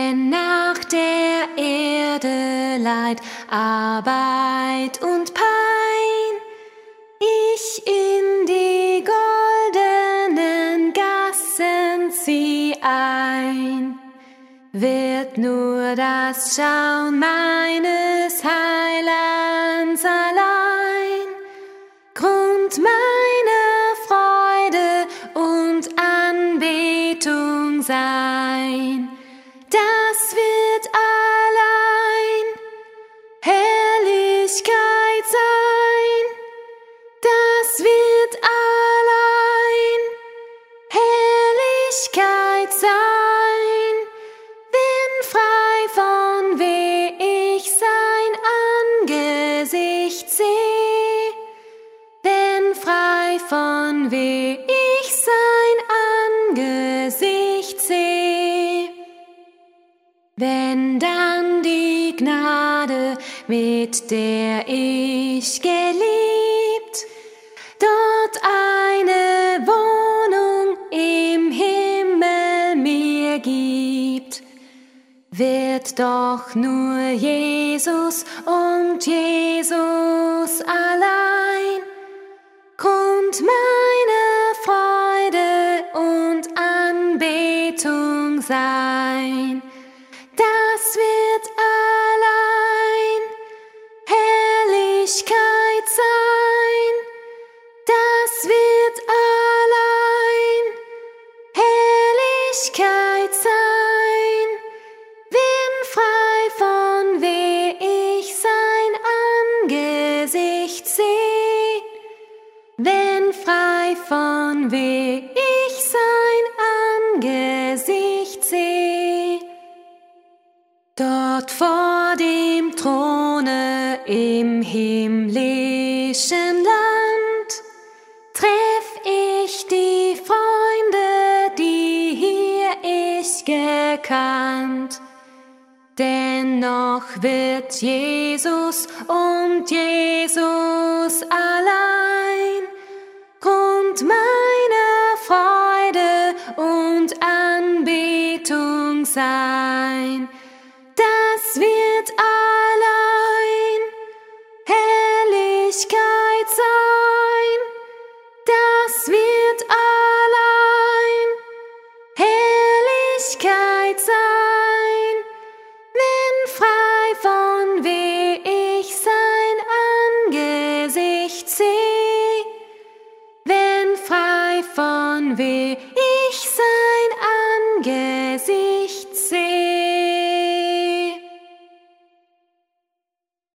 Wenn nach der Erde Leid, Arbeit und Pein ich in die goldenen Gassen zieh ein, wird nur das Schauen meines Heilands allein Grund meiner Freude und Anbetung sein. Das wird allein Herrlichkeit sein. Das wird allein Herrlichkeit sein, wenn frei von weh ich sein Angesicht seh, wenn frei von weh ich sein Angesicht seh. Wenn dann die Gnade, mit der ich geliebt, dort eine Wohnung im Himmel mir gibt, wird doch nur Jesus und Jesus allein Grund meiner Freude und Anbetung sein. Das wird allein Herrlichkeit sein. Das wird allein Herrlichkeit sein, wenn frei von weh ich sein Angesicht seh, wenn frei von weh ich sein Angesicht seh. Dort vor dem Throne im himmlischen Land treff ich die Freunde, die hier ich gekannt. Dennoch wird Jesus und Jesus allein Grund meiner Freude und Anbetung sein. Das wird allein Herrlichkeit sein. Das wird allein Herrlichkeit sein, wenn frei von weh ich sein Angesicht seh, wenn frei von weh